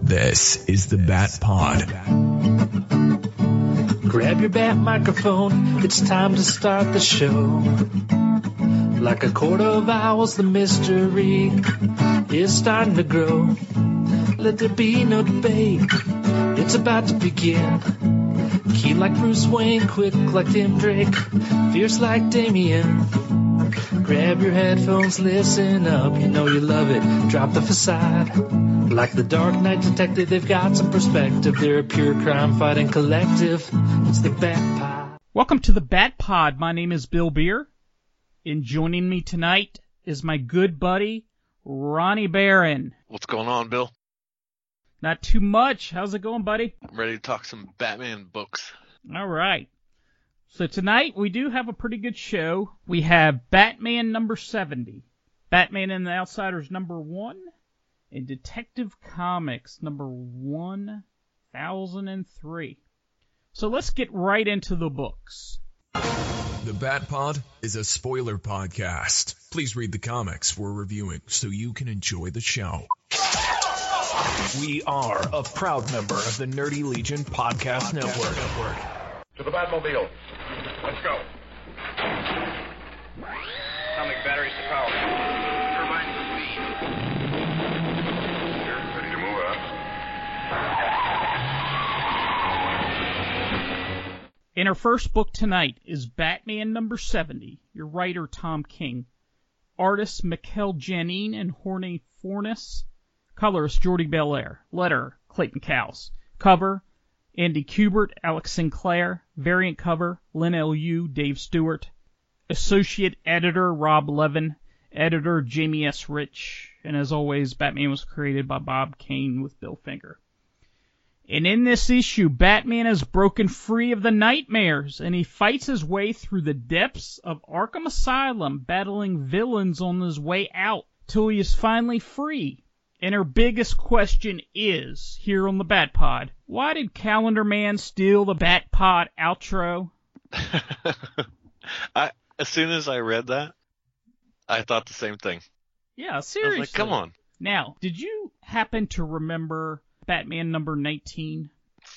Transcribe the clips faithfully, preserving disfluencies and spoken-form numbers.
This is the Bat Pod. Grab your bat microphone, it's time to start the show. Like a court of owls, the mystery is starting to grow. Let there be no debate, it's about to begin. Keen like Bruce Wayne, quick like Tim Drake, fierce like Damien. Grab your headphones, listen up, you know you love it. Drop the facade. Like the Dark Knight Detective, they've got some perspective. They're a pure crime-fighting collective. It's the Bat Pod. Welcome to the Bat Pod. My name is Bill Beer. And joining me tonight is my good buddy, Ronnie Barron. What's going on, Bill? Not too much. How's it going, buddy? I'm ready to talk some Batman books. All right. So tonight we do have a pretty good show. We have Batman number seventy, Batman and the Outsiders number one, and Detective Comics number one thousand three. So let's get right into the books. The Bat Pod is a spoiler podcast. Please read the comics we're reviewing so you can enjoy the show. We are a proud member of the Nerdy Legion Podcast Network. Network. To the Batmobile. Let's go. Atomic batteries to power. Turbines to speed. You're ready to move up. In our first book tonight is Batman number seventy. Your writer, Tom King. Artists, Mikel Janin and Jorge Fornes. Colorist, Jordi Belair. Letter, Clayton Cowles. Cover, Andy Kubert, Alex Sinclair. Variant cover, Lynn L U, Dave Stewart. Associate editor, Rob Levin. Editor, Jamie S. Rich. And as always, Batman was created by Bob Kane with Bill Finger. And in this issue, Batman is broken free of the nightmares, and he fights his way through the depths of Arkham Asylum, battling villains on his way out, till he is finally free. And our biggest question is, here on the Bat Pod, why did Calendar Man steal the Bat Pod outro? I, as soon as I read that, I thought the same thing. Yeah, seriously. I was like, come on. Now, did you happen to remember Batman number nineteen?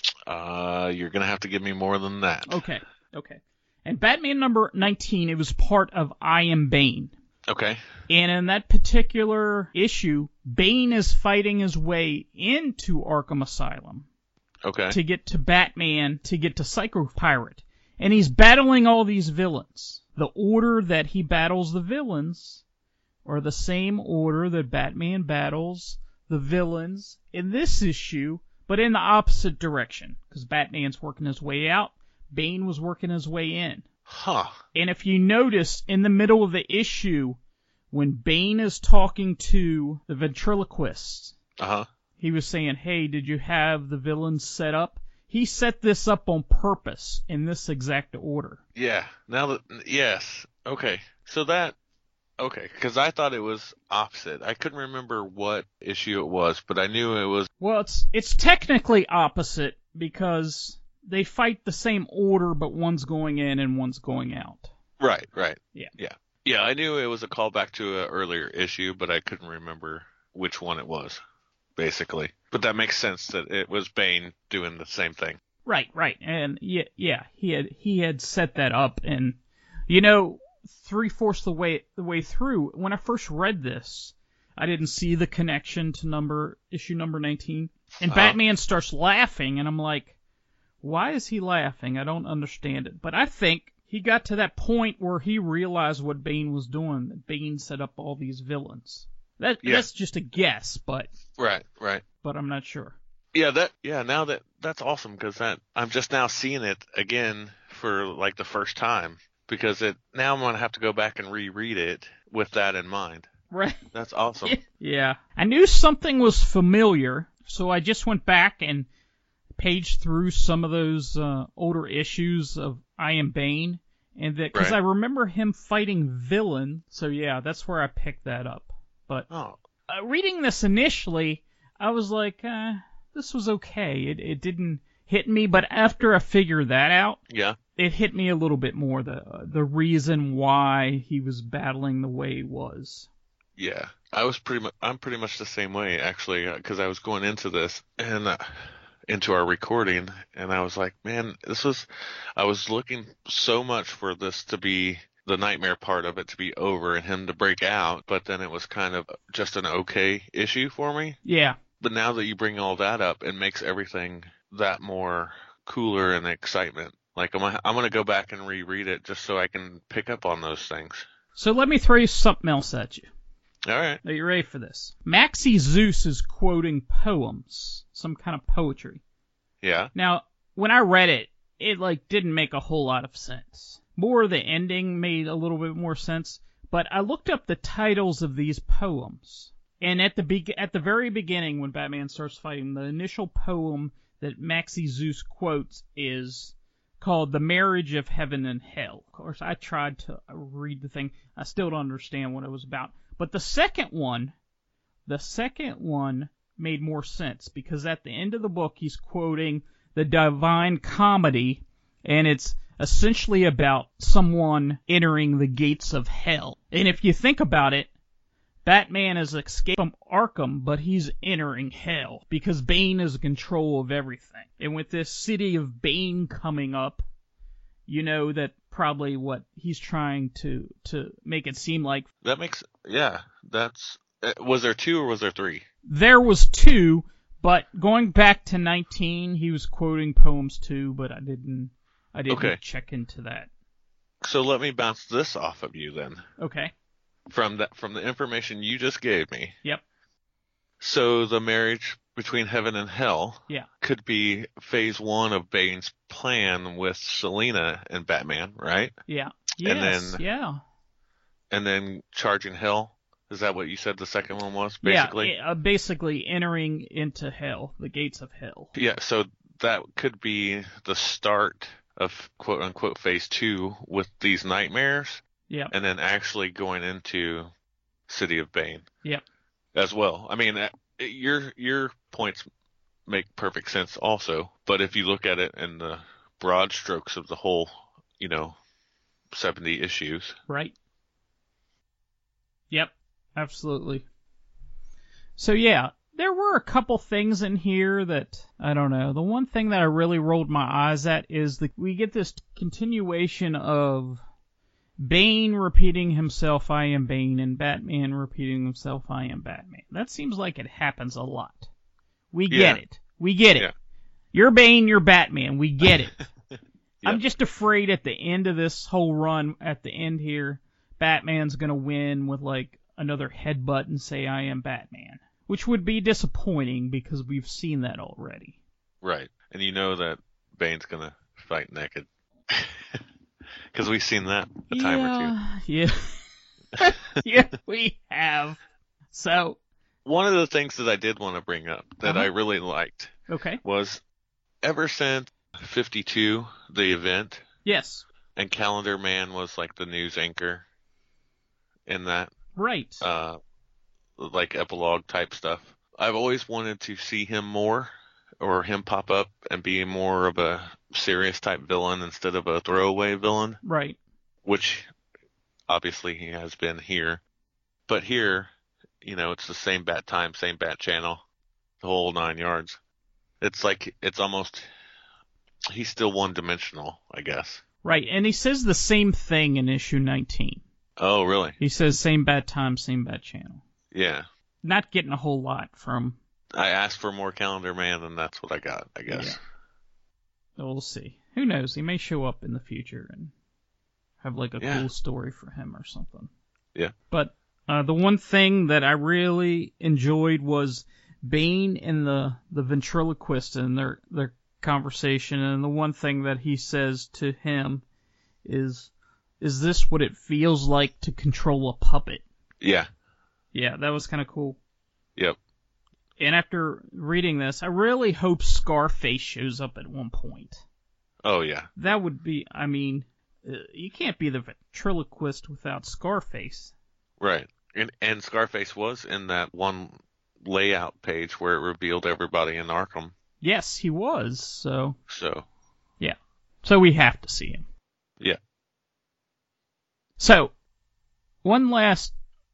Uh, you're going to have to give me more than that. Okay, okay. And Batman number nineteen, it was part of I Am Bane. Okay. And in that particular issue, Bane is fighting his way into Arkham Asylum. Okay. To get to Batman, to get to Psycho Pirate. And he's battling all these villains. The order that he battles the villains are the same order that Batman battles the villains in this issue, but in the opposite direction. Because Batman's working his way out, Bane was working his way in. Huh. And if you notice, in the middle of the issue, when Bane is talking to the ventriloquist, uh-huh. he was saying, hey, did you have the villains set up? He set this up on purpose in this exact order. Yeah. Now that, yes. Okay. So that, okay. Because I thought it was opposite. I couldn't remember what issue it was, but I knew it was. Well, it's it's technically opposite because they fight the same order, but one's going in and one's going out. Right, right. Yeah. Yeah. Yeah, I knew it was a callback to an earlier issue, but I couldn't remember which one it was, basically. But that makes sense that it was Bane doing the same thing. Right, right. And yeah, yeah, he had he had set that up, and you know, three-fourths the way the way through, when I first read this, I didn't see the connection to number issue number nineteen. And uh-huh. Batman starts laughing, and I'm like, why is he laughing? I don't understand it. But I think he got to that point where he realized what Bane was doing. That Bane set up all these villains. That yeah. That's just a guess, but right, right. But I'm not sure. Yeah, that yeah. Now that that's awesome because that I'm just now seeing it again for like the first time because it now I'm gonna have to go back and reread it with that in mind. Right. That's awesome. Yeah, I knew something was familiar, so I just went back and paged through some of those uh, older issues of I Am Bane, and that because right. I remember him fighting villain. So yeah, that's where I picked that up. But oh. uh, reading this initially, I was like, uh, this was okay. It it didn't hit me, but after I figured that out, yeah, it hit me a little bit more. The uh, the reason why he was battling the way he was. Yeah, I was pretty much, I'm pretty much the same way, actually, because I was going into this and uh, into our recording, and I was like, man, this was, I was looking so much for this to be, the nightmare part of it to be over and him to break out, but then it was kind of just an okay issue for me. Yeah. But now that you bring all that up, it makes everything that more cooler and excitement. Like, I'm, I'm going to go back and reread it just so I can pick up on those things. So let me throw you something else at you. All right. Are you ready for this? Maxie Zeus is quoting poems, some kind of poetry. Yeah. Now, when I read it, it like didn't make a whole lot of sense. More of the ending made a little bit more sense, but I looked up the titles of these poems. And at the be- at the very beginning, when Batman starts fighting, the initial poem that Maxie Zeus quotes is called The Marriage of Heaven and Hell. Of course, I tried to read the thing. I still don't understand what it was about. But the second one, the second one made more sense, because at the end of the book, he's quoting the Divine Comedy, and it's essentially about someone entering the gates of hell. And if you think about it, Batman has escaped from Arkham, but he's entering hell, because Bane is in control of everything. And with this city of Bane coming up, you know that probably what he's trying to, to make it seem like. That makes, yeah, that's, was there two or was there three? There was two, but going back to nineteen, he was quoting poems too, but I didn't, I didn't okay. check into that. So let me bounce this off of you then. Okay. From that, from the information you just gave me. Yep. So the marriage between heaven and hell yeah. could be phase one of Bane's plan with Selina and Batman, right? Yeah. Yes, and then, yeah. And then charging hell. Is that what you said the second one was, basically? Yeah, uh, basically entering into hell, the gates of hell. Yeah, so that could be the start of quote-unquote phase two with these nightmares. Yeah. And then actually going into City of Bane. Yep. As well. I mean, your your points make perfect sense also, but if you look at it in the broad strokes of the whole, you know, seventy issues. Right. Yep. Absolutely. So yeah, there were a couple things in here that, I don't know, the one thing that I really rolled my eyes at is that we get this continuation of Bane repeating himself, I am Bane, and Batman repeating himself, I am Batman. That seems like it happens a lot. We get yeah. it. We get it. Yeah. You're Bane, you're Batman. We get it. Yep. I'm just afraid at the end of this whole run, at the end here, Batman's going to win with like another headbutt and say, I am Batman. Which would be disappointing because we've seen that already. Right. And you know that Bane's going to fight naked. Because we've seen that a time yeah, or two. Yeah. Yeah, we have. So. One of the things that I did want to bring up that uh-huh. I really liked okay. was ever since fifty-two, the event. Yes. And Calendar Man was like the news anchor in that. Right. Uh, like epilogue type stuff. I've always wanted to see him more, or him pop up and be more of a serious type villain instead of a throwaway villain. Right. Which obviously he has been here. But here, you know, it's the same Bat Time, same Bat Channel, the whole nine yards. It's like, it's almost, he's still one dimensional, I guess. Right. And he says the same thing in issue nineteen. Oh, really? He says same Bat Time, same Bat Channel. Yeah. Not getting a whole lot from. I asked for more Calendar Man, and that's what I got, I guess. Yeah. We'll see. Who knows? He may show up in the future and have like a yeah. cool story for him or something. Yeah. But uh, the one thing that I really enjoyed was Bane and the, the ventriloquist and their their conversation. And the one thing that he says to him is, "Is this what it feels like to control a puppet?" Yeah. Yeah, that was kind of cool. Yep. And after reading this, I really hope Scarface shows up at one point. Oh, yeah. That would be, I mean, uh, you can't be the ventriloquist without Scarface. Right. And, and Scarface was in that one layout page where it revealed everybody in Arkham. Yes, he was, so. So. Yeah. So we have to see him. Yeah. So, one last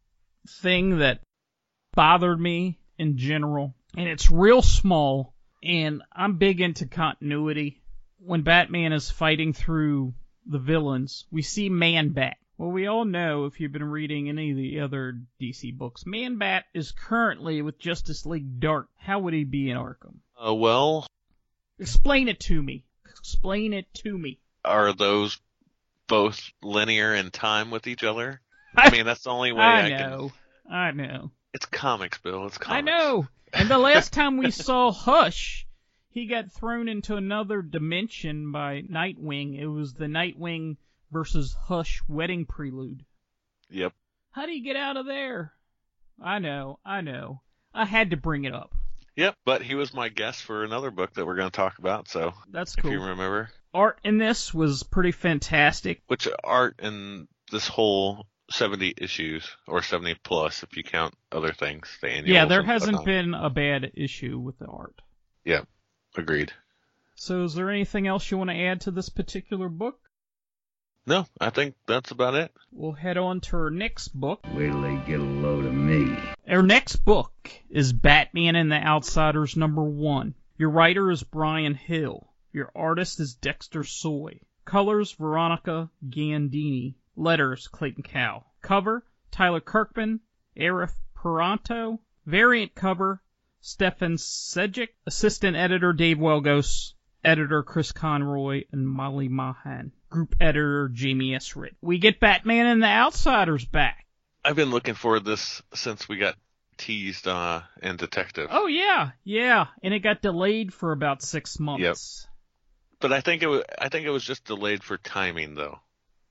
thing that bothered me in general, and it's real small, and I'm big into continuity. When Batman is fighting through the villains, we see Man-Bat. Well, we all know, if you've been reading any of the other D C books, Man-Bat is currently with Justice League Dark. How would he be in Arkham? Uh, well... Explain it to me. Explain it to me. Are those both linear in time with each other? I mean, that's the only way I, I can... know. I know. It's comics, Bill. It's comics. I know. And the last time we saw Hush, he got thrown into another dimension by Nightwing. It was the Nightwing versus Hush wedding prelude. Yep. How do you get out of there? I know. I know. I had to bring it up. Yep, but he was my guest for another book that we're going to talk about, so... That's cool. If you remember. Art in this was pretty fantastic. Which art in this whole seventy issues, or seventy plus if you count other things, the annuals. Yeah, there and hasn't whatnot. been a bad issue with the art. Yeah, agreed. So is there anything else you want to add to this particular book? No, I think that's about it. We'll head on to our next book. Wait till they get a load of me. Our next book is Batman and the Outsiders number one. Your writer is Brian Hill. Your artist is Dexter Soy. Colors, Veronica Gandini. Letters, Clayton Cow. Cover, Tyler Kirkman, Arif Peranto. Variant cover, Stefan Sejic. Assistant editor, Dave Welgos. Editor, Chris Conroy and Molly Mahan. Group editor, Jamie S. Ritt. We get Batman and the Outsiders back. I've been looking for this since we got teased uh, in Detective. Oh, yeah, yeah. And it got delayed for about six months. Yep. But I think it was, I think it was just delayed for timing, though.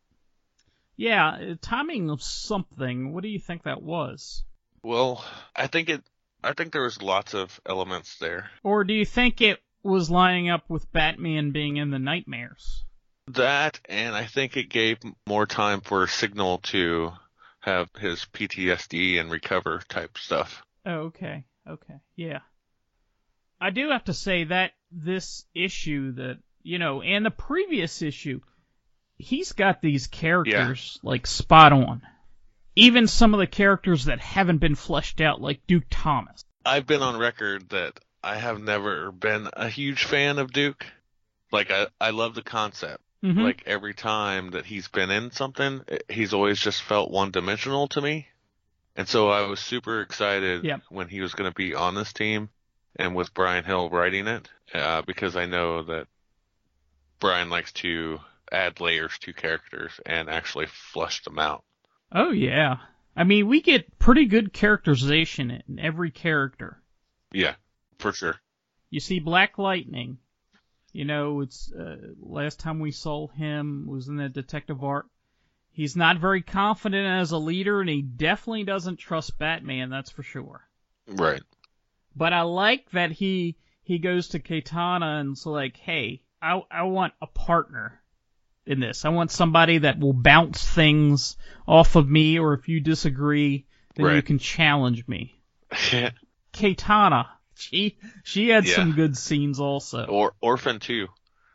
Yeah, timing of something. What do you think that was? Well, I think it. I think there was lots of elements there. Or do you think it was lining up with Batman being in the nightmares? That, and I think it gave more time for Signal to have his P T S D and recover type stuff. Oh, okay, okay, yeah. I do have to say that this issue that, you know, and the previous issue, he's got these characters, yeah. like, spot on. Even some of the characters that haven't been fleshed out, like Duke Thomas. I've been on record that I have never been a huge fan of Duke. Like, I, I love the concept. Mm-hmm. Like, every time that he's been in something, he's always just felt one-dimensional to me. And so I was super excited yep. when he was going to be on this team and with Brian Hill writing it, uh, because I know that Brian likes to add layers to characters and actually flesh them out. Oh, yeah. I mean, we get pretty good characterization in every character. Yeah, for sure. You see Black Lightning. You know, it's uh, last time we saw him was in the detective arc. He's not very confident as a leader, and he definitely doesn't trust Batman, that's for sure. Right. But I like that he he goes to Katana and's like, hey, I I want a partner in this. I want somebody that will bounce things off of me, or if you disagree, then right. you can challenge me. Katana. She she had yeah. some good scenes also. Or Orphan too.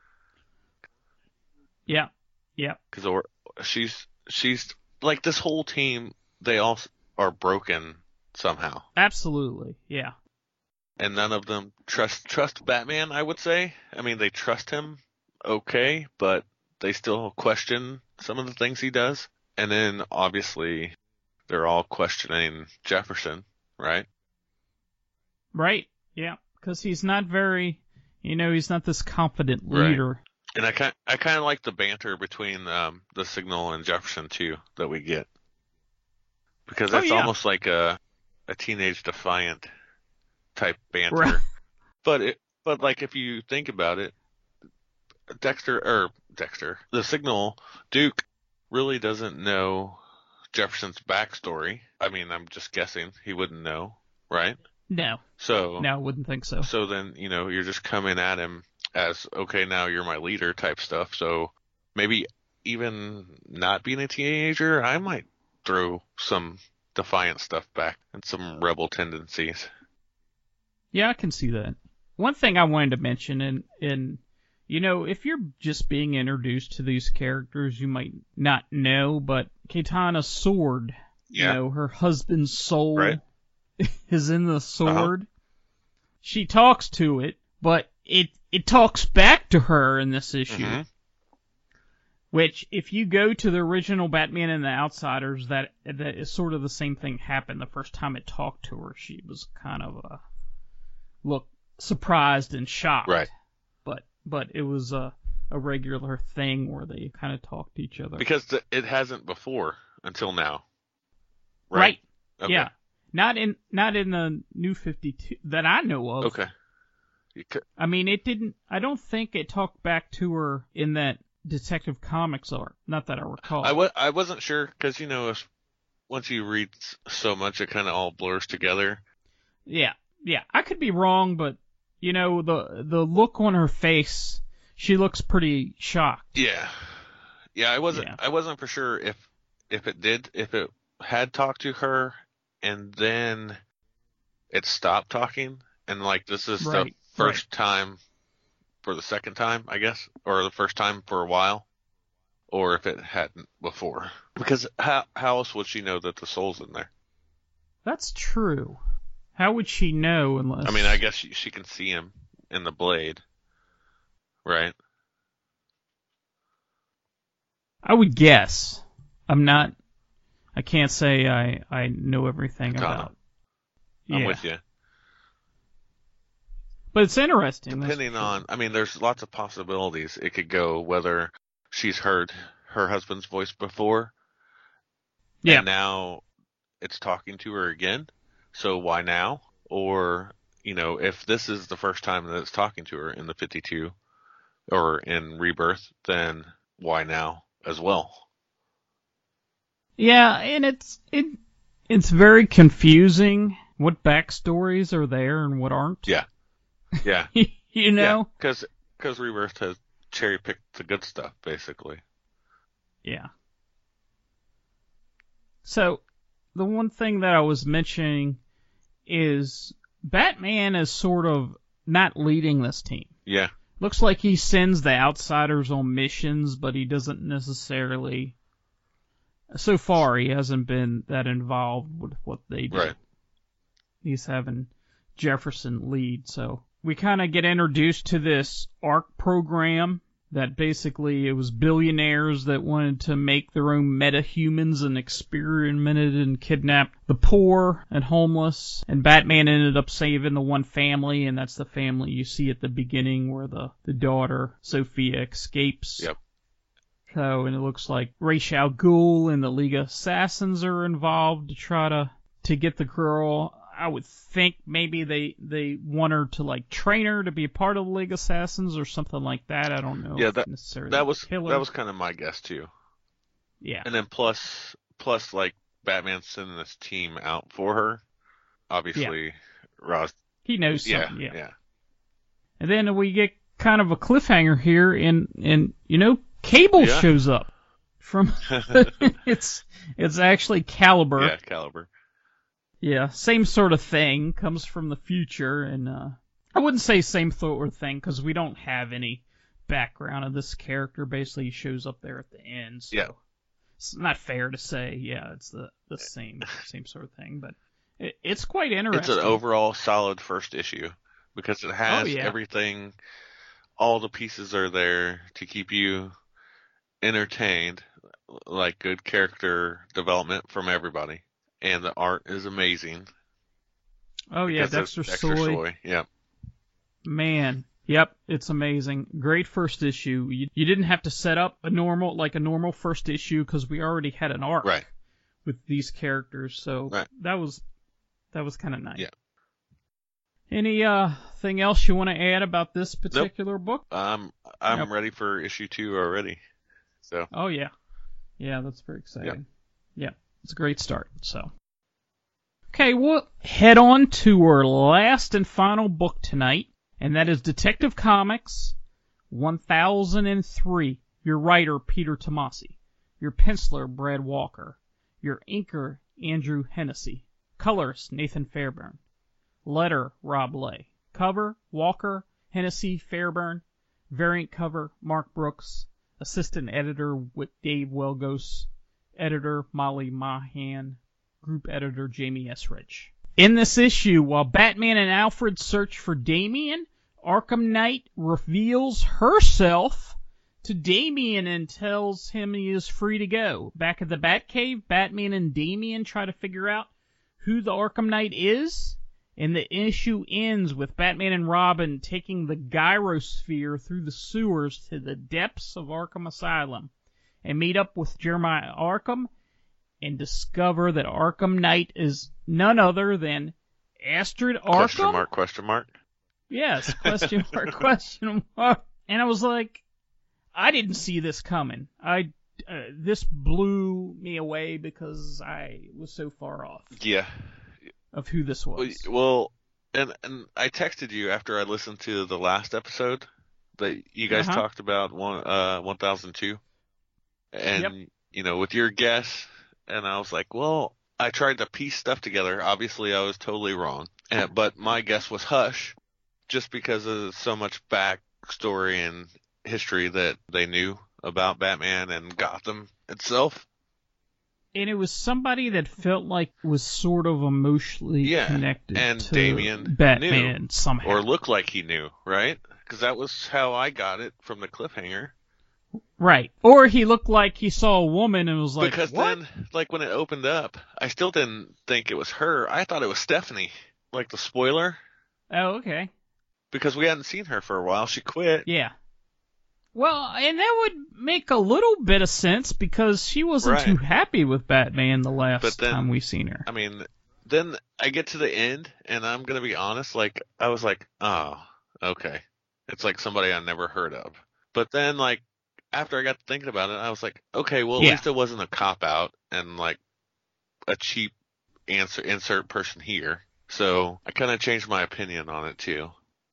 Yeah, yeah. Because or she's she's like this whole team. They all are broken somehow. Absolutely, yeah. And none of them trust trust Batman. I would say. I mean, they trust him, okay, but they still question some of the things he does. And then obviously, they're all questioning Jefferson, right? Right. Yeah, because he's not very, you know, he's not this confident leader. Right. And I kind, I kind of like the banter between um, the Signal and Jefferson too that we get, because that's oh, yeah. almost like a a teenage Defiant type banter. Right. But it, but like if you think about it, Dexter or Dexter, the Signal Duke really doesn't know Jefferson's backstory. I mean, I'm just guessing he wouldn't know, right? No. So no, I wouldn't think so. So then, you know, you're just coming at him as, okay, now you're my leader type stuff. So maybe even not being a teenager, I might throw some Defiant stuff back and some rebel tendencies. Yeah, I can see that. One thing I wanted to mention, and, and you know, if you're just being introduced to these characters, you might not know, but Katana's sword Yeah. You know, her husband's soul Right. is in the sword. Uh-huh. She talks to it, but it it talks back to her in this issue. Mm-hmm. Which, if you go to the original Batman and the Outsiders, that that is sort of the same thing happened the first time it talked to her. She was kind of uh, look surprised and shocked. Right. But but it was a a regular thing where they kind of talk to each other. Because the, it hasn't before until now. Right. Right. Okay. Yeah. Not in not in the New fifty-two that I know of. Okay. You could, I mean, it didn't. I don't think it talked back to her in that Detective Comics arc. Not that I recall. I, w- I wasn't sure because, you know, if, once you read so much, it kind of all blurs together. Yeah, yeah. I could be wrong, but, you know, the the look on her face, she looks pretty shocked. Yeah. Yeah, I wasn't Yeah. I wasn't for sure if if it did, if it had talked to her and then it stopped talking. And, like, this is Right, the first right. time for the second time, I guess, or the first time for a while, or if it hadn't before. Because how how else would she know that the soul's in there? That's true. How would she know unless... I mean, I guess she, she can see him in the blade, right? I would guess. I'm not... I can't say I, I know everything Katana. about... I'm Yeah. with you. But it's interesting. Depending on, I mean, there's lots of possibilities. It could go whether she's heard her husband's voice before, Yeah. and now it's talking to her again. So why now? Or, you know, if this is the first time that it's talking to her in the fifty-two or in Rebirth, then why now as well? Yeah, and it's it it's very confusing what backstories are there and what aren't. Yeah. Yeah. You know? Because because Rebirth has cherry-picked the good stuff, basically. Yeah. So, the one thing that I was mentioning is Batman is sort of not leading this team. Yeah. Looks like he sends the Outsiders on missions, but he doesn't necessarily... So far, he hasn't been that involved with what they do. Right. He's having Jefferson lead, so... We kind of get introduced to this ARC program that basically it was billionaires that wanted to make their own meta-humans and experimented and kidnapped the poor and homeless. And Batman ended up saving the one family, and that's the family you see at the beginning where the, the daughter, Sophia, escapes. Yep. So, and it looks like Ra's al Ghul and the League of Assassins are involved to try to, to get the girl. I would think maybe they, they want her to, like, train her to be a part of the League of Assassins or something like that. I don't know. Yeah, that necessarily that was kill her. that was kind of my guess too. Yeah. And then plus plus like Batman sending this team out for her. Obviously, Yeah. Ross. He knows Yeah, something. Yeah. yeah. And then we get kind of a cliffhanger here, and and you know, Cable Yeah. shows up from. it's it's actually Caliber. Yeah, Caliber. Yeah, same sort of thing, comes from the future, and uh, I wouldn't say same sort of thing, because we don't have any background of this character. Basically, he shows up there at the end, so Yeah. it's not fair to say, yeah, it's the, the same same sort of thing, but it, it's quite interesting. It's an overall solid first issue, because it has Oh, yeah. everything, all the pieces are there to keep you entertained, like good character development from everybody. And the art is amazing. Oh, yeah, because Dexter, of Dexter Soy. Soy. Yeah. Man, yep, it's amazing. Great first issue. You, you didn't have to set up a normal, like a normal first issue, because we already had an arc Right. with these characters, so Right. that was that was kind of nice. Yeah. Any uh thing else you want to add about this particular book? Um, I'm Yep. ready for issue two already. So. Oh yeah, yeah, that's very exciting. Yeah, it's a great start. So, okay, we'll head on to our last and final book tonight, and that is Detective Comics one thousand three. Your writer Peter Tomasi, your penciler Brad Walker, your inker Andrew Hennessy, colorist Nathan Fairburn, letter Rob Lay, cover Walker, Hennessy, Fairburn, variant cover Mark Brooks, assistant editor with Dave Welgos, editor Molly Mahan, group editor Jamie S. Rich. In this issue, while Batman and Alfred search for Damian, Arkham Knight reveals herself to Damian and tells him he is free to go. Back at the Batcave, Batman and Damian try to figure out who the Arkham Knight is, and the issue ends with Batman and Robin taking the gyrosphere through the sewers to the depths of Arkham Asylum and meet up with Jeremiah Arkham and discover that Arkham Knight is none other than Astrid Arkham. Question mark, question mark. Yes, question mark, question mark. And I was like, I didn't see this coming. I uh, this blew me away because I was so far off. Yeah. Of who this was. Well, and and I texted you after I listened to the last episode that you guys Uh-huh. talked about one uh one thousand two, and Yep. you know, with your guess, and I was like, well, I tried to piece stuff together. Obviously, I was totally wrong, and, but my guess was Hush, just because of so much backstory and history that they knew about Batman and Gotham itself. And it was somebody that felt like was sort of emotionally Yeah, connected and to Damian Batman knew, somehow. or looked like he knew, right? Because that was how I got it from the cliffhanger. Right. Or he looked like he saw a woman and was like, Because what? then, like when it opened up, I still didn't think it was her. I thought it was Stephanie, like the spoiler, Oh, okay. because we hadn't seen her for a while. She quit. Yeah. Well, and that would make a little bit of sense because she wasn't Right. too happy with Batman the last But then- time we seen her. I mean, then I get to the end, and I'm gonna be honest, like I was like, oh, okay, it's like somebody I never heard of. But then, like after I got to thinking about it, I was like, okay, well at Yeah. least it wasn't a cop out and like a cheap answer insert person here. So I kind of changed my opinion on it too.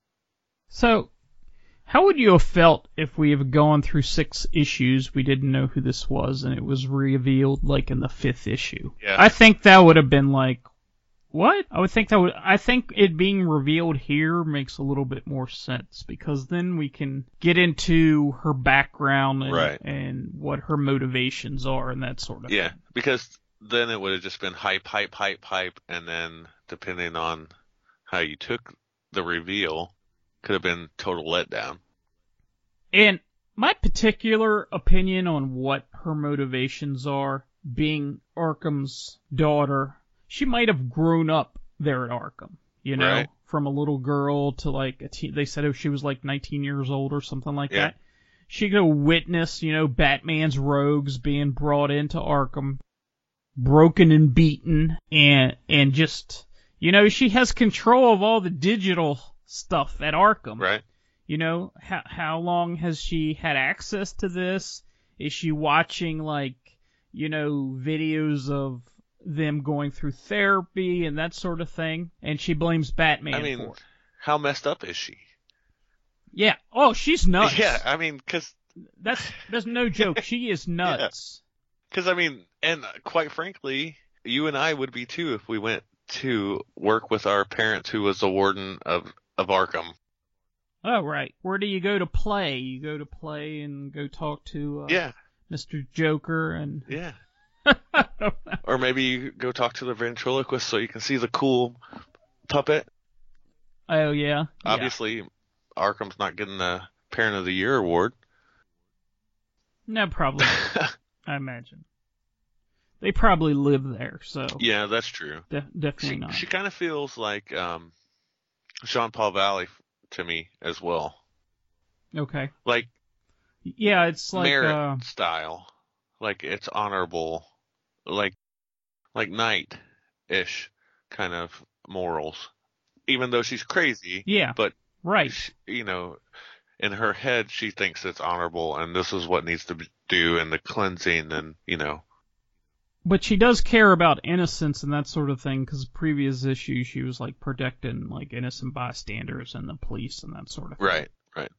So, how would you have felt if we have gone through six issues, we didn't know who this was, and it was revealed like in the fifth issue? Yeah. I think that would have been like, what? I would think that would. I think it being revealed here makes a little bit more sense because then we can get into her background and, Right. and what her motivations are and that sort of Yeah, thing. because then it would have just been hype, hype, hype, hype, and then depending on how you took the reveal, could have been total letdown. And my particular opinion on what her motivations are, being Arkham's daughter, she might have grown up there at Arkham, you know, Right. from a little girl to like a teen. They said oh, she was like nineteen years old or something like Yeah. that. She could witness, you know, Batman's rogues being brought into Arkham, broken and beaten, and and just, you know, she has control of all the digital stuff at Arkham. Right? You know, how how long has she had access to this? Is she watching, like, you know, videos of them going through therapy and that sort of thing? And she blames Batman I mean, for it. how messed up is she? Yeah. Oh, she's nuts. Yeah, I mean, because, That's that's no joke. She is nuts. cause, I mean, and quite frankly, you and I would be too if we went to work with our parents who was the warden of, of Arkham. Oh, right. Where do you go to play? You go to play and go talk to uh, Yeah, Mister Joker and... yeah. I don't know. Or maybe you go talk to the ventriloquist so you can see the cool puppet. Oh, yeah. Yeah. Obviously, Arkham's not getting the Parent of the Year award. No, probably. I imagine. They probably live there, so Yeah, that's true. de- definitely She, not. she kind of feels like um, Sean Paul Valley to me as well. Okay. Like, Yeah, it's like merit uh, style. Like, it's honorable. Like, like Knight-ish kind of morals. Even though she's crazy, yeah, but, right. she, you know, in her head, she thinks it's honorable and this is what needs to be, do and the cleansing and, you know. But she does care about innocence and that sort of thing, because previous issues she was like protecting like innocent bystanders and the police and that sort of thing. Right, right.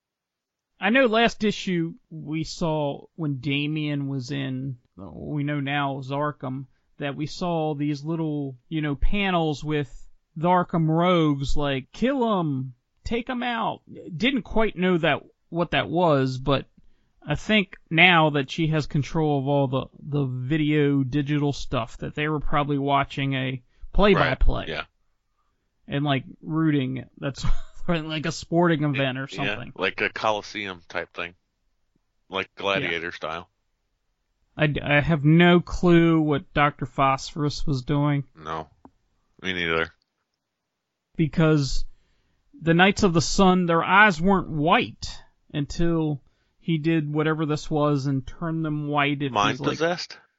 I know last issue we saw when Damian was in, what we know now is Arkham, that we saw these little, you know, panels with the Arkham rogues, like, kill them, take them out. Didn't quite know that what that was, but I think now that she has control of all the, the video digital stuff, that they were probably watching a play-by-play. Right. Yeah. And, like, rooting. That's like a sporting event or something. Yeah, like a Coliseum type thing. Like gladiator yeah. style. I, I have no clue what Doctor Phosphorus was doing. No. Me neither. Because the Knights of the Sun, their eyes weren't white until he did whatever this was and turned them white. It Mind was possessed? Like,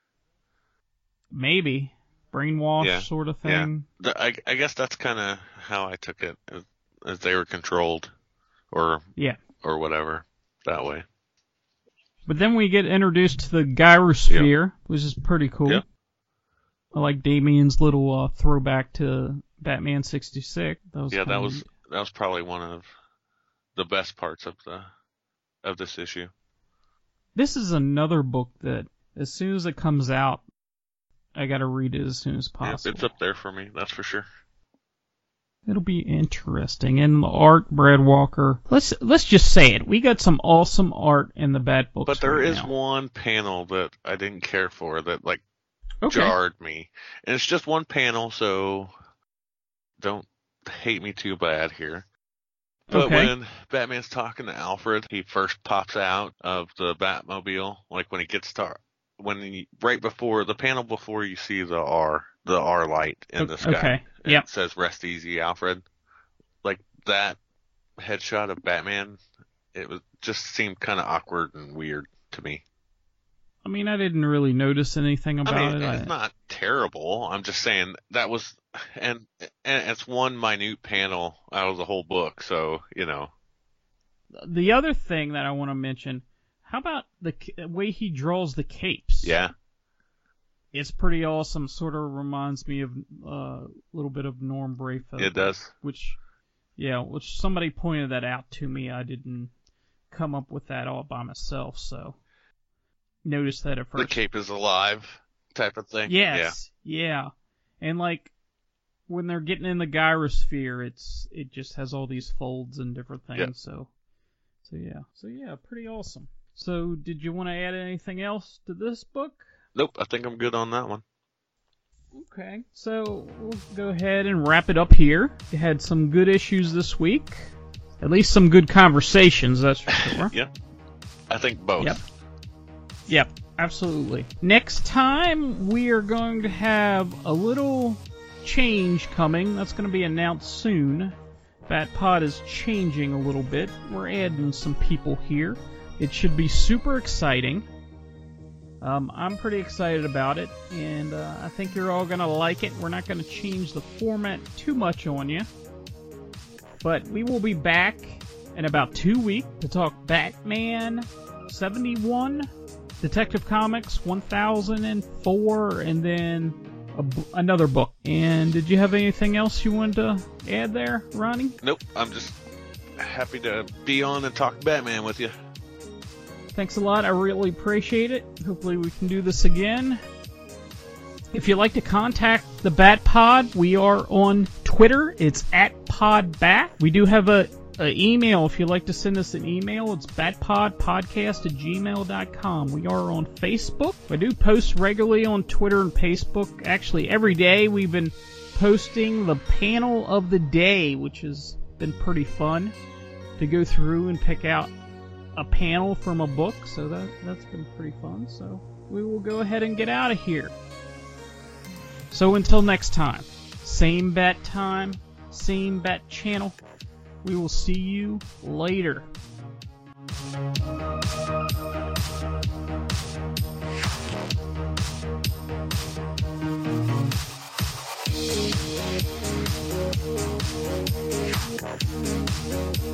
maybe. Brainwash yeah. sort of thing. Yeah. I, I guess that's kind of how I took it, as, as they were controlled or yeah. or whatever, that way. But then we get introduced to the gyrosphere, yep. which is pretty cool. Yep. I like Damien's little uh, throwback to Batman sixty-six. That was yeah, that was neat. that was probably one of the best parts of the of this issue. This is another book that, as soon as it comes out, I gotta read it as soon as possible. Yep, it's up there for me, that's for sure. It'll be interesting. And the art, Brad Walker. Let's let's just say it. We got some awesome art in the Bat books. But there right is now. one panel that I didn't care for that like okay. jarred me. And it's just one panel, so don't hate me too bad here. But okay. when Batman's talking to Alfred, he first pops out of the Batmobile, like when he gets to when he, right before the panel before you see the R, the R light in the sky. Okay. And yep. it says "Rest easy, Alfred." Like that headshot of Batman, it was just seemed kind of awkward and weird to me. I mean, I didn't really notice anything about I mean, it. it's I... not terrible. I'm just saying that was, and and it's one minute panel out of the whole book, so you know. The other thing that I want to mention, how about the way he draws the capes? Yeah. It's pretty awesome. Sort of reminds me of uh, a little bit of Norm Brayfoot. It does. Which, yeah, which somebody pointed that out to me. I didn't come up with that all by myself, so notice that at first. The cape is alive type of thing. Yes, yeah. yeah. And like when they're getting in the gyrosphere, it's it just has all these folds and different things. Yep. So, so yeah, so yeah, pretty awesome. So, did you want to add anything else to this book? Nope, I think I'm good on that one. Okay, so we'll go ahead and wrap it up here. We had some good issues this week. At least some good conversations, that's for sure. Yeah, I think both. Yep. Yep, absolutely. Next time, we are going to have a little change coming. That's going to be announced soon. BatPod is changing a little bit. We're adding some people here. It should be super exciting. Um, I'm pretty excited about it, and uh, I think you're all going to like it. We're not going to change the format too much on you. But we will be back in about two weeks to talk Batman seventy-one, Detective Comics one thousand four, and then a b- another book. And did you have anything else you wanted to add there, Ronnie? Nope, I'm just happy to be on and talk Batman with you. Thanks a lot. I really appreciate it. Hopefully we can do this again. If you'd like to contact the BatPod, we are on Twitter. It's at PodBat. We do have a, a email. If you'd like to send us an email, it's batpodpodcast at gmail dot com. We are on Facebook. I do post regularly on Twitter and Facebook. Actually, every day we've been posting the panel of the day, which has been pretty fun to go through and pick out a panel from a book, so that, that's been pretty fun. So we will go ahead and get out of here. So until next time, same bat time, same bat channel. We will see you later. We'll be right back.